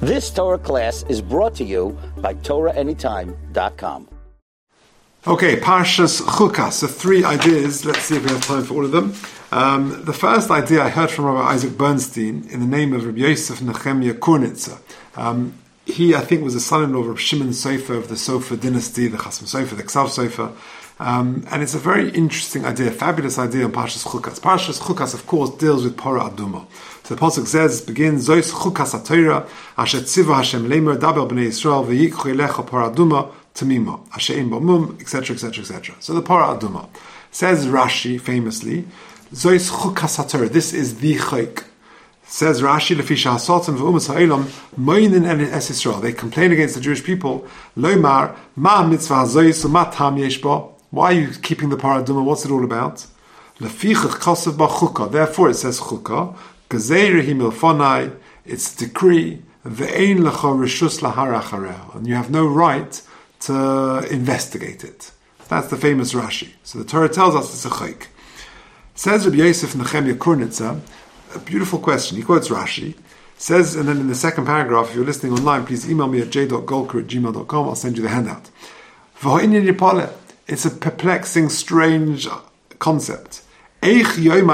This Torah class is brought to you by TorahAnytime.com. Okay, Parshas Chukas, so 3 ideas. Let's see if we have time for all of them. The first idea I heard from Rabbi Isaac Bernstein in the name of Rabbi Yosef Nechemia Kornitzer. He, I think, was the son-in-law of Rabbi Shimon Sofer of the Sofer dynasty, the Chasam Sofer, the Ksav Sofer. And it's a very interesting idea, fabulous idea on Parshas Chukas. Parshas Chukas, of course, deals with Parah Aduma. So the Pasuk says, begins, Zois Chukas HaTorah, Asher Tziva Hashem Leimer Daber B'nei Yisrael, V'yikchu Elecha Parah Aduma, Tamima, Asher Ein B'mum, etc., etc., etc. So the Parah Aduma. Says Rashi, famously, Zois Chukas HaTorah, this is the Chayk. Says Rashi, Lefisha Hasotim V'umas Ha'elam, Moinin Es Yisrael. They complain against the Jewish people, Loimar, Ma Mitzvah HaZois, Ma Tam Yesh Bo. Why are you keeping the Parah Aduma? What's it all about? Lefichach Kosev B'Chukah. Therefore it says Chukah. Gezeirah Milfonai. It's decree. Ve'ein lecha reshus lahar achareha. And you have no right to investigate it. That's the famous Rashi. So the Torah tells us it's a chayk. Says Rabbi Yosef Nechemia Kornitzer, a beautiful question. He quotes Rashi. Says, and then in the second paragraph, if you're listening online, please email me at j.golker@gmail.com. I'll send you the handout. It's a perplexing, strange concept. How can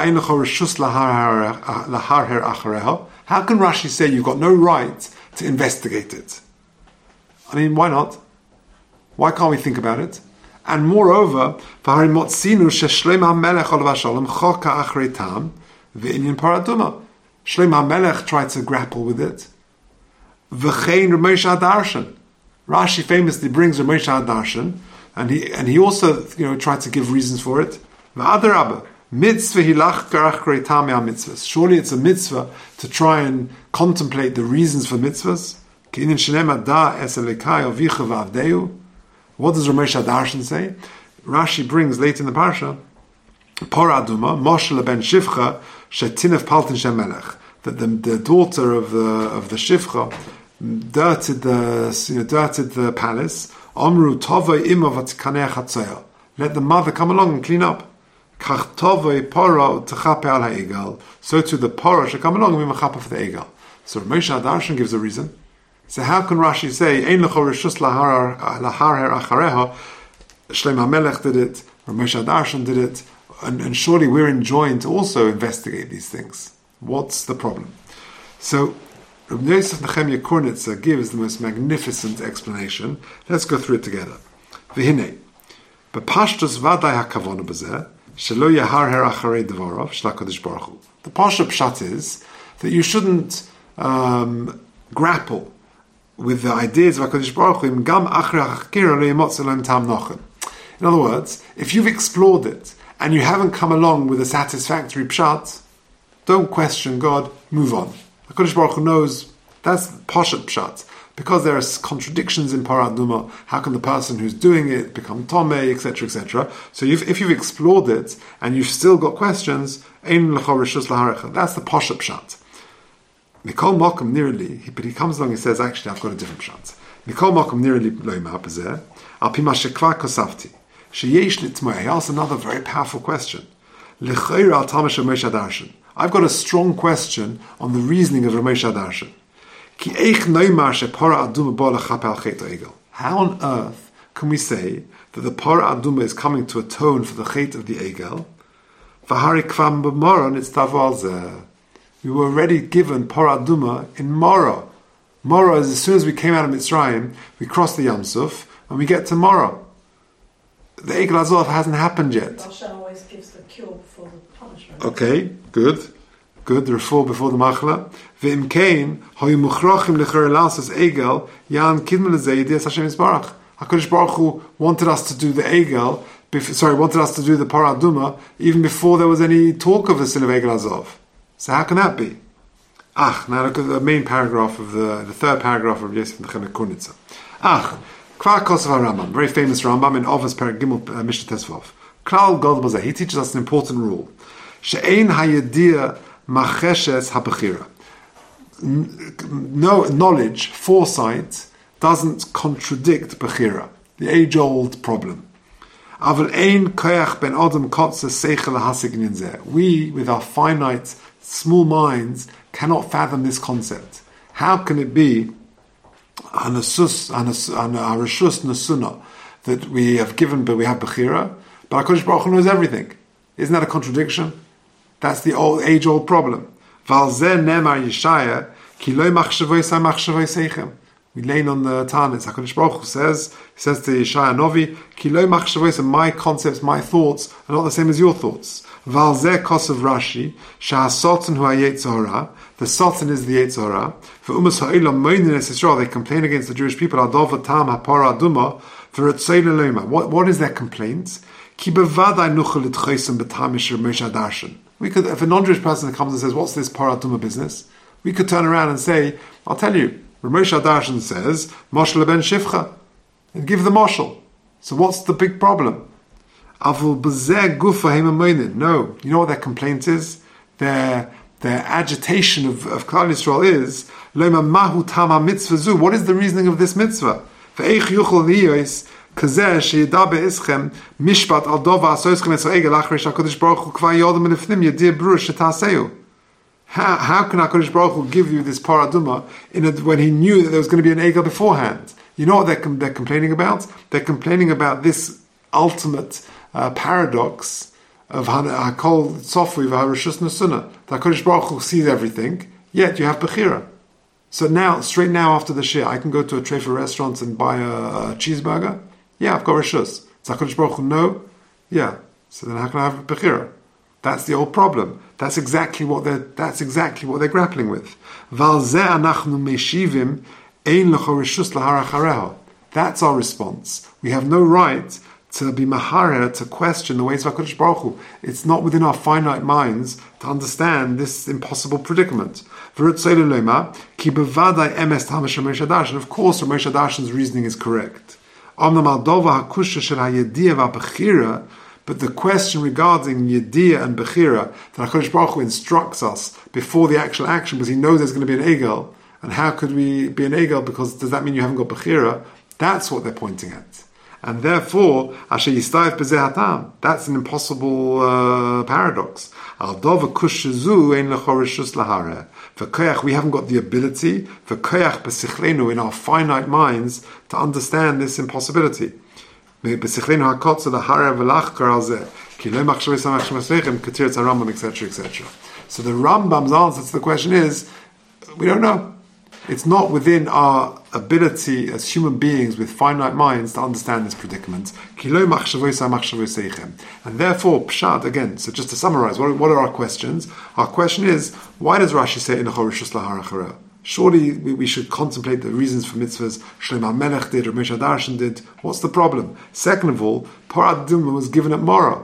Rashi say you've got no right to investigate it? I mean, why not? Why can't we think about it? And moreover, Shlomo HaMelech tried to grapple with it. Rashi famously brings Ramosha Adarshan, and he also tried to give reasons for it. Surely it's a mitzvah to try and contemplate the reasons for mitzvahs. What does Ramosha Darshan say? Rashi brings late in the parsha, Parah Aduma, Moshe ben Shifcha, Shetinef Paltin Shemelech, that the daughter of the Shifcha dirted the palace. Amru Tovei Ima Vatkaneh Chatzoya. Let the mother come along and clean up. Kach Tovei Paro Techape al Ha'egal. So too the Paro should come along and be mechape for the Egal. So Ramosha Darshan gives a reason. So how can Rashi say Ein lecho reshus lahar her achareha? Shlomo HaMelech did it, Ramosha Darshan did it, and surely we're enjoined to also investigate these things. What's the problem? So Rabbi Yosef Nechemia Kornitzer gives the most magnificent explanation. Let's go through it together. V'hinei, b'pashtus vaday hakavona b'zeh, shelo yahar her acharei devorov, shel HaKadosh Baruch Hu. The pasha pshat is that you shouldn't grapple with the ideas of HaKadosh Baruch Hu, gam achre hachkira lo yimotz elohim tam nochen. In other words, if you've explored it and you haven't come along with a satisfactory pshat, don't question God, move on. HaKadosh Baruch Hu knows that's Pashat Pshat. Because there are contradictions in Parah Aduma, how can the person who's doing it become Tomei, etc., etc. So if you've explored it and you've still got questions, Ein lecha reshus laharecha. That's the Pashat Pshat. Mikol Mokum Nirli, but he comes along and says, actually, I've got a different Pshat. Mikol Mokum Nirli loima b'zeh, al pi ma shekvar kosavti, sheyesh litmoeh. He asks another very powerful question. L'chayra al tamash Ramosha Darshan. I've got a strong question on the reasoning of Ramosha Darshan. How on earth can we say that the Parah Aduma is coming to atone for the chait of the Egel? We were already given Parah Aduma in Mora. Mora is as soon as we came out of Mitzrayim, we crossed the Yam Suf, and we get to Mora. The Egel Azov hasn't happened yet. Hashem always gives the cure before the punishment. Okay, good. The refuah before the machla. Ve'im kain, hayu muchrachim lecher elasas egel, yan kidmel zayidiyas Hashem Yisbarach. HaKadosh Baruch Hu wanted us to do the egel, wanted us to do the Parah Aduma, even before there was any talk of the sin of Egel Azov. So how can that be? Now look at the main paragraph of the third paragraph of Yosef Nechemia Kornitzer. Kvar Kosev HaRambam, very famous Rambam in Avos Perek Gimel Mishnah Tesvav. Klal God Bazeh, he teaches us an important rule. She'ein hayediyah macheshes habechira. No knowledge, foresight, doesn't contradict bechira. The age-old problem. Aval ein koyach ben adam kotze seichel lahasig ninzeh. We, with our finite, small minds, cannot fathom this concept. How can it be an Rishus Nesuna that we have given, but we have Bechira, but HaKadosh Baruch Hu knows everything? Isn't that a contradiction? That's the age-old problem. Val zeh nemar Yeshaya ki lo machshavosai machshavosechem. We lean on the Tanit. HaKadosh Baruch Hu says to Yeshaya Novi, ki lo machshavosai, my concepts, my thoughts are not the same as your thoughts. Val zeh kosav Rashi, sha'asotan hu ha'yetzer hara, the Satan is the Yetzer hara. For umas ha'olam moinin es Yisrael, they complain against the Jewish people, adov v'tam ha'para aduma, for etzei leloma. What is their complaint? Ki bevadai nuchel l'tchosim b'tam yisher Moshe Darshan. We could, if a non-Jewish person comes and says, what's this paraduma business? We could turn around and say, I'll tell you, Moshe Darshan says, Moshel ben Shivcha, and give the Moshel. So what's the big problem? Avul b'zeh gufa hema. No, you know what their complaint is? Their agitation of Klal Yisrael is, Lema mahu tama mitzvah zu. What is the reasoning of this mitzvah? Ve'eich yuchol liyos, kazeh sheyida be'ischem, mishpat al dova asoischem eso egel achrish HaKadosh Baruch Hu kvar yodam elifnim yedir brush shetaseu. How can HaKadosh Baruch Hu give you this paraduma when He knew that there was going to be an egel beforehand? You know what they're complaining about? They're complaining about this ultimate paradox of Hakol Tzofui v'Harishus Nesuna. The HaKadosh Baruch Hu sees everything, yet you have Bechira. So now, straight now after the Shir, I can go to a Treifa restaurant and buy a cheeseburger? Yeah, I've got Rishus. Does HaKadosh Baruch Hu know? Yeah. So then how can I have Bechira? That's the old problem. That's exactly what they're grappling with. That's our response. We have no right to be maharer, to question the ways of HaKadosh Baruch Hu. It's not within our finite minds to understand this impossible predicament. And of course, Rav Moshe Darshan's reasoning is correct. But the question regarding Yediyah and Bechira, that HaKadosh Baruch Hu instructs us before the actual action, because He knows there's going to be an Egel, and how could we be an Egel, because does that mean you haven't got Bechira? That's what they're pointing at. And therefore, Asher Yistayef B'zeh Hatam, that's an impossible paradox. Al dova kushazu ein lecho rishus lahareh. For koyach, we haven't got the ability, for koyach b'sichlenu, in our finite minds, to understand this impossibility. B'sichlenu hakotza lahareh v'lachkar al zeh, ki lo machshavei samachshav asechem, k'tiretz HaRambam, etc., etc. So the Rambam's answer to the question is, we don't know. It's not within our ability as human beings with finite minds to understand this predicament. And therefore, Pshat, again, so just to summarize, what are our questions? Our question is, why does Rashi say, surely we should contemplate the reasons for mitzvahs Shlomo HaMelech did or Moshe Darshan did. What's the problem? Second of all, Paraduma was given at Morah,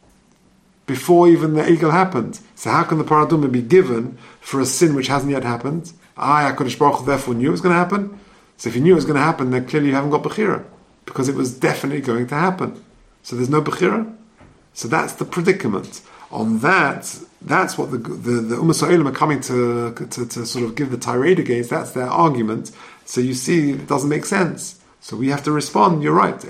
before even the Egel happened. So how can the Paraduma be given for a sin which hasn't yet happened? HaKadosh Baruch Hu therefore knew it was going to happen. So if you knew it was going to happen, then clearly you haven't got Bechira, because it was definitely going to happen. So there's no Bechira. So that's the predicament. On that's what the Umas Ha'olam are coming to sort of give the tirade against. That's their argument. So you see, it doesn't make sense. So we have to respond, you're right.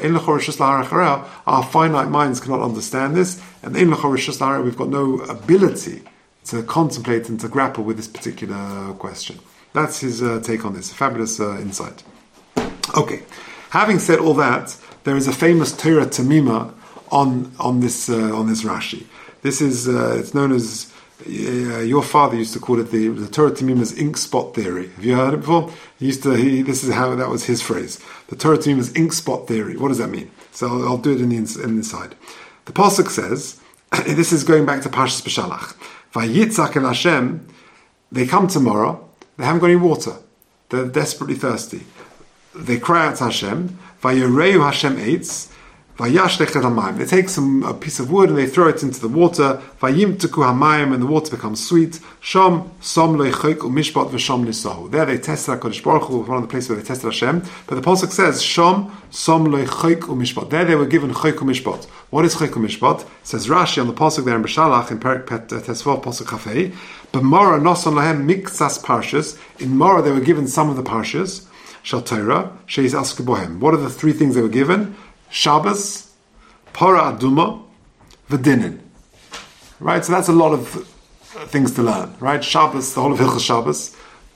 Our finite minds cannot understand this, and we've got no ability to contemplate and to grapple with this particular question. That's his take on this. A fabulous insight. Okay, having said all that, there is a famous Torah Tamima on this Rashi. This is it's known as your father used to call it the Torah Tamima's ink spot theory. Have you heard it before? This is how that was his phrase. The Torah Tamima's ink spot theory. What does that mean? So I'll do it in the inside. The pasuk says, this is going back to Parshas B'Shalach. Vayitzak el Hashem. They come tomorrow. They haven't got any water. They're desperately thirsty. They cry out to Hashem. Vayireu Hashem eitz. Vayashlech et hamayim. They take a piece of wood and they throw it into the water. Vayimteku hamayim, and the water becomes sweet. Shom som loichok umishpat v'shom nisahu. There they tested HaKadosh Baruch Hu, one of the places where they tested Hashem. But the pasuk says Shom som loichok umishpat. There they were given chok umishpat. What is chok umishpat? Says Rashi on the pasuk there in B'Shalach in Perek Pet Tesvav pasuk Chafei. B'Mora noson lahem miktsas parshas. In Mora they were given some of the parshas. Shal Torah sheis asku bohem. What are the three things they were given? Shabbos, Para Aduma, V'dinin. Right, so that's a lot of things to learn. Right, Shabbos, the whole of Hilchos Shabbos.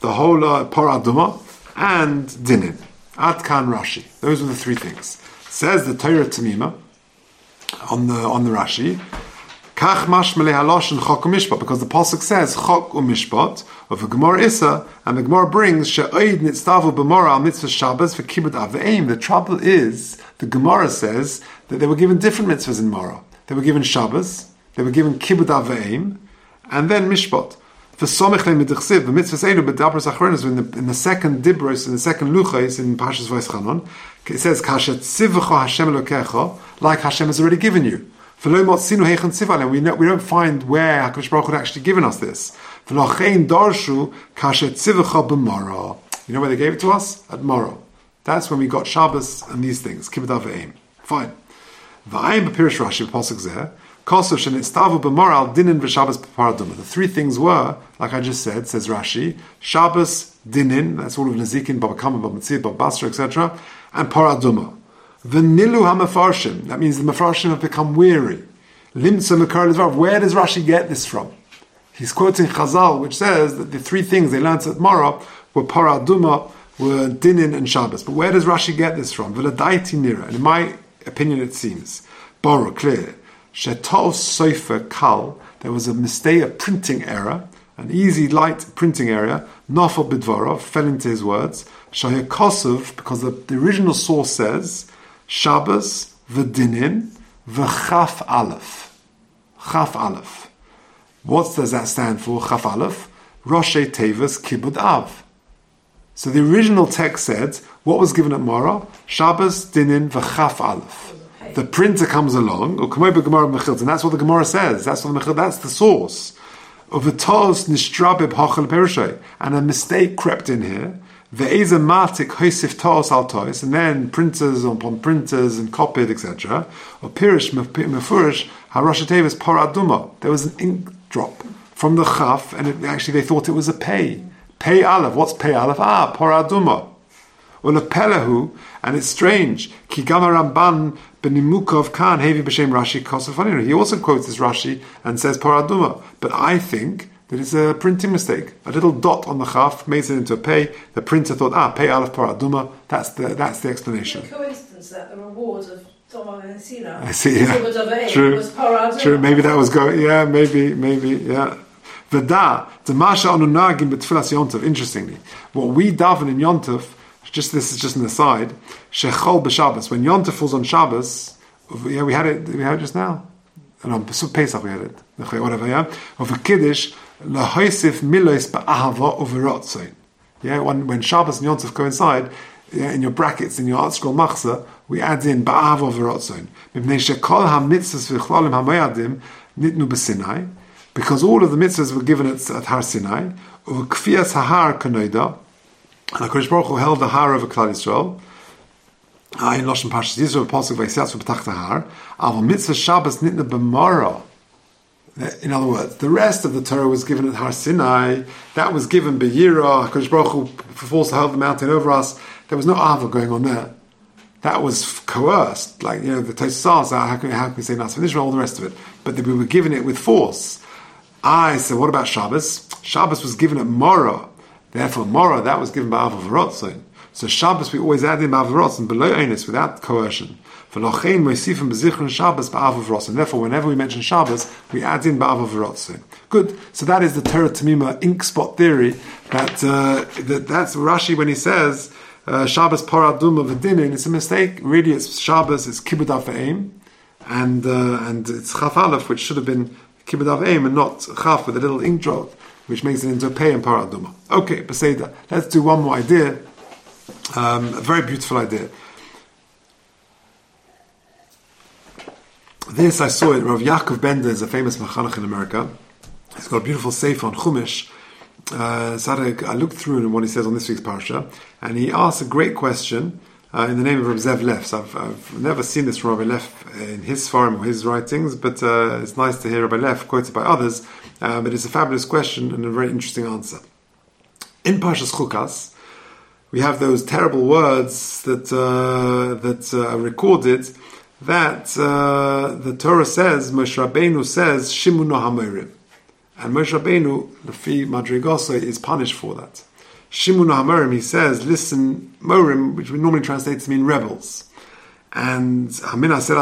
the whole Paraduma, and Dinin. Ad Kan Rashi. Those are the three things. Says the Torah Tamima on the Rashi. Kach mashmele halosh and chok umishpat, because the pasuk says chok umishpat of the Gemara Issa, and the Gemara brings she'oid nitztavu b'mora al mitzvah Shabbos for kibbut aveim. The trouble is, the Gemara says that they were given different mitzvahs in Mora. They were given Shabbos, they were given kibbut aveim, and then mishpat. For somich le midichsiv, the mitzvahs elu b'dabros achronos, in the second dibros, in the second luchos in Parshas Vayischanon, it says kashet tzivcha Hashem elokecha, like Hashem has already given you. We don't find where HaKadosh Baruch Hu had actually given us this. You know where they gave it to us? At Moro. That's when we got Shabbos and these things. Kibbut Aveim. Fine. V'ayim b'pirish Rashi b'posuk zeh. Kosov shenitztavu b'mora al dinin v'Shabbos b'paraduma. The three things were, like I just said, says Rashi, Shabbos, dinin, that's all of Nezikin, Baba Kama, Baba Mitzvah, Baba Basra, etc., and paraduma. The nilu hamafarshim, that means the mafarshim have become weary. Limtza makar lezvar, where does Rashi get this from? He's quoting Chazal, which says that the three things they learned at Mara were paraduma, were dinin and Shabbos. But where does Rashi get this from? V'ladaiti nira, and in my opinion it seems, Boro, clear, shetos sofer kal, there was a mistake, a printing error, an easy, light printing error, nafal bidvarov, fell into his words, shahir kosov, because the original source says, Shabbos, v'dinin, v'chaf aleph. Chaf aleph. What does that stand for, chaf aleph? Roshei Tevis Kibbut Av. So the original text said, what was given at Mora? Shabbos, dinin, v'chaf aleph. The printer comes along, and that's what the Gemara says. That's the source. And a mistake crept in here. And then printers upon printers and copied, etc. Or pirish mefurish harosha tevis paraduma. There was an ink drop from the chaf, and actually they thought it was a pei. Pei aleph. What's pei aleph? Paraduma. Or lepelahu, and it's strange. Ki gama Ramban benimukov kan hevi b'shem Rashi kosofaninu. He also quotes this Rashi and says paraduma. But I think that it's a printing mistake. A little dot on the chaf makes it into a pei. The printer thought, pei aleph paraduma. That's the explanation. The coincidence that the reward of Doma and Sina, I see. Yeah. True. Was paraduma. True. Maybe that was going. Yeah. Maybe. Yeah. V'da demasha onunagim b'tfilas yontov. Interestingly, what we daven in yontov. This is just an aside. Shechol b'Shabbos. When Yontef falls on Shabbos, yeah, we had it just now. And on Pesach we had it. Whatever, yeah. Of a Kiddush, lahoisif milos ba'ahava uverotzoin. Yeah, when Shabbos and Yontef coincide, in your brackets, in your art scroll machzah, we add in ba'ahava uverotzoin. Mipnei shekol ha-mitzvahs v'chlolim ha-moyadim nitnu b'Sinai, because all of the mitzvahs were given at Har Sinai, of kfiyas hahar kanoida. And HaKadosh Baruch Hu held the har over Klal Yisrael. In Loshen Parshas Yisrael, Pasuk Vayisatz v'Patach Har. Aval mitzvah Shabbos nitna b'mara. In other words, the rest of the Torah was given at Har Sinai. That was given b'yira. HaKadosh Baruch Hu forced to hold the mountain over us. There was no ava going on there. That was coerced. The Tosafos, how can we say Nas V'Nishma, all the rest of it. But we were given it with force. So what about Shabbos? Shabbos was given at Mora. Therefore, Mora, that was given by Av V'Rotzon. So Shabbos, we always add in by Av V'Rotzon, below Einus, without coercion. V'lochein moisifim b'zichron Shabbos by Av V'Rotzon. Therefore, whenever we mention Shabbos, we add in by Av V'Rotzon. Good. So that is the Torah Tamima ink spot theory. That's Rashi when he says Shabbos paraduma v'dinin. It's a mistake. Really, it's Shabbos. It's kibbut aveim, and it's chaf aleph, which should have been kibbut aveim and not chaf with a little ink drop, which makes it into a pei and paraduma. Okay, Beseda. Let's do one more idea. A very beautiful idea. This I saw it. Rav Yaakov Bender is a famous Machanach in America. He's got a beautiful sefer on Chumash. So I looked through what he says on this week's parsha, and he asks a great question in the name of Rav Zev Leff. So I've never seen this from Rabbi Leff in his forum or his writings, but it's nice to hear Rabbi Leff quoted by others. But it's a fabulous question and a very interesting answer. In Parshas Chukas, we have those terrible words that are recorded that the Torah says, Moshe Rabbeinu says, Shimuno HaMorim. And Moshe Rabbeinu, Lefi Madrigosa, is punished for that. Shimun HaMorim, he says, listen, Morim, which we normally translate to mean rebels. And Hamina said,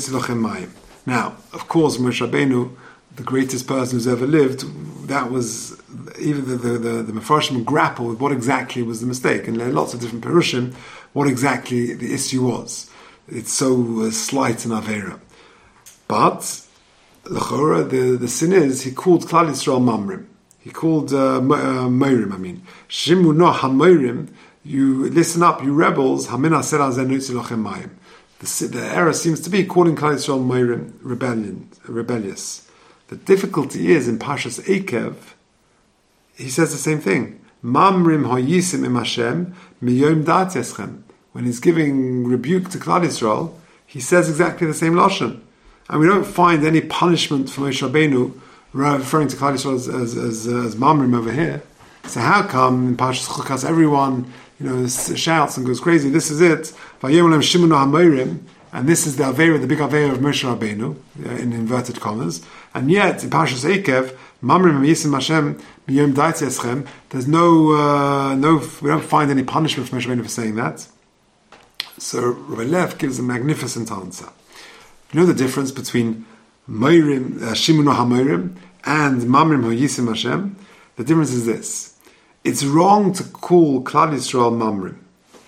now, of course, Moshe Rabbeinu, the greatest person who's ever lived, that was, even the Mefarshim grapple with what exactly was the mistake. And there are lots of different Perushim, what exactly the issue was. It's so slight in Avera. But, L'chora, the sin is, he called Klal Yisrael Mamrim. He called Moirim, Shimu no HaMoirim, you listen up, you rebels, Hamina Sera Zenutzi Lochem Mayim. The error seems to be calling Klal Yisrael Moirim, rebellious. The difficulty is, in Pashas Ekev, he says the same thing. Mamrim hoyisim im Hashem, miyom dat yeschem. When he's giving rebuke to Klal Yisrael, he says exactly the same lashon. And we don't find any punishment for Moshe Rabbeinu referring to Klal Yisrael as Mamrim over here. So how come in Parshas Chukas everyone shouts and goes crazy? This is it. Vayom Shimun HaMoirim, and this is the Aveira, the big Aveira of Moshe Rabbeinu, in inverted commas. And yet in Parshas Ekev, Mamrim Yisim Hashem Miyom Dait Yeschem, there's no, we don't find any punishment for Moshe Rabbeinu for saying that. So Rabbi Lev gives a magnificent answer. You know the difference between Moirim, Shimun HaMoirim, and Mamrim Yisim Hashem? The difference is this. It's wrong to call Klal Yisrael Mamrim.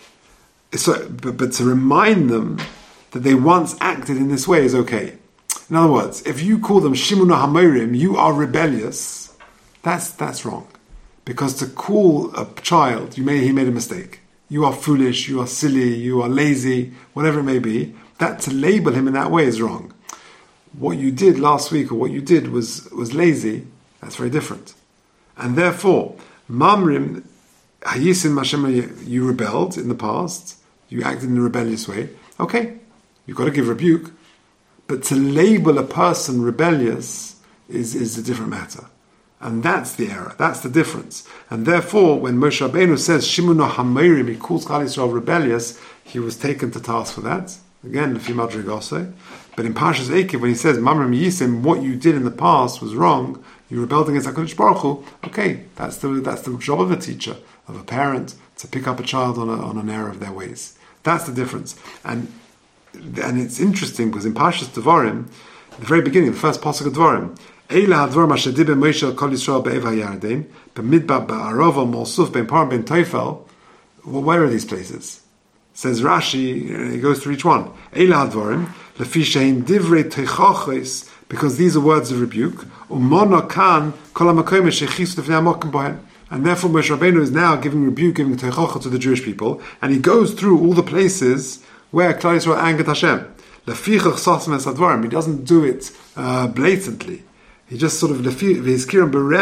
But to remind them that they once acted in this way is okay. In other words, if you call them Shimun HaMoirim, you are rebellious, that's wrong. Because to call a child, he made a mistake. You are foolish, you are silly, you are lazy, whatever it may be, that to label him in that way is wrong. What you did last week, or what you did was lazy, that's very different. And therefore, Mamrim, Hayisim Hashem, you rebelled in the past, you acted in a rebellious way, okay, you've got to give rebuke, but to label a person rebellious is a different matter. And that's the error, that's the difference. And therefore, when Moshe Rabbeinu says, Shimun HaMoirim, he calls Klal Yisrael rebellious, he was taken to task for that. Again, Lefi Madrigase. But in Parshas Ekev, when he says, Mamrim Yisim, what you did in the past was wrong, you rebelled against HaKadosh Baruch Hu, okay, that's the job of a teacher, of a parent, to pick up a child on an error of their ways. That's the difference. And it's interesting, because in Parshas Devarim, at the very beginning, the first pasuk of Devarim, Eila hadvar masher diber Moshe al kol Yisrael be'ev ha'yarden, b'midbar ba'arova molsuf ben Paran ben Teufel. Well, where are these places? Says Rashi, he goes through each one. Eila hadvarim lefi shein divrei teichachos, because these are words of rebuke. Umono kan kol ha'makom shechisu lefnei hamokim bohen. And therefore Moshe Rabbeinu is now giving rebuke, giving teichacha to the Jewish people, and he goes through all the places where Klal Yisrael angered Hashem. Lefichach sasem es hadvarim. He doesn't do it blatantly. He just sort of he does it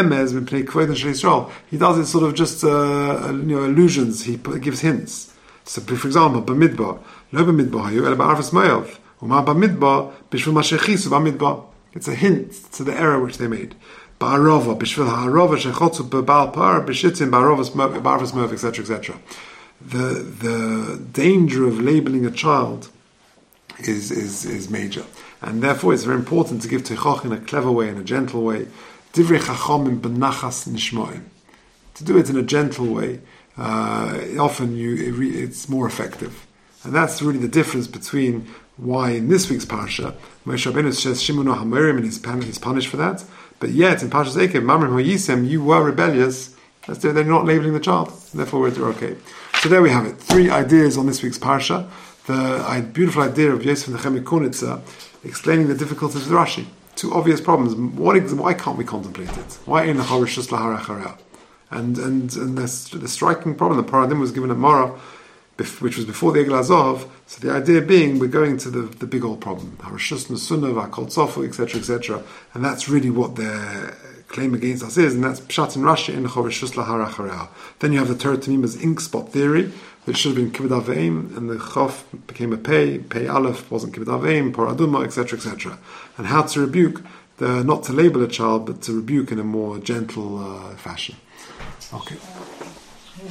sort of just allusions. He gives hints. So, for example, b'midbar, lo b'midbar hayu el ba'arvus moav, u'ma b'midbar b'shvil mashechisu b'midbar. It's a hint to the error which they made. Ba'arova b'shvil ha'arova shechotzu b'ba'al par b'shitzim ba'arvus moav, etc., etc. The danger of labeling a child is major. And therefore it's very important to give teichach in a clever way, in a gentle way. Divrei chachamim b'nachas nishmoim. To do it in a gentle way, often it's more effective. And that's really the difference between why in this week's parsha, Moshe Rabbeinu says Shimun HaMoirim, and he's punished for that. But yet in Parshas Ekev, Mamrim Hoyisem, you were rebellious. They're not labeling the child. Therefore we're okay. So there we have it. 3 ideas on this week's parsha. The beautiful idea of Yosef Nechemia Kornitzer explaining the difficulties of the Rashi. 2 obvious problems. Why can't we contemplate it? Why in the Harishus Lahara? And the striking problem, the paradigm was given at Mara, which was before the Egel Azov. So the idea being, we're going to the big old problem. Harishus Nesunav, Hakol Tzofu, etc., etc. And that's really what their claim against us is, and that's Pshat in Rashi in the Harishus Lahara. Then you have the Torah Tamima's ink spot theory, which should have been Kibbud Aveim, and the Chof became a Pei Aleph wasn't Kibbud Aveim, Por Aduma, etc., etc. And how to rebuke, not to label a child, but to rebuke in a more gentle fashion. Okay.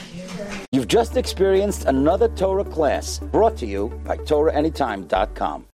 You've just experienced another Torah class brought to you by TorahAnytime.com.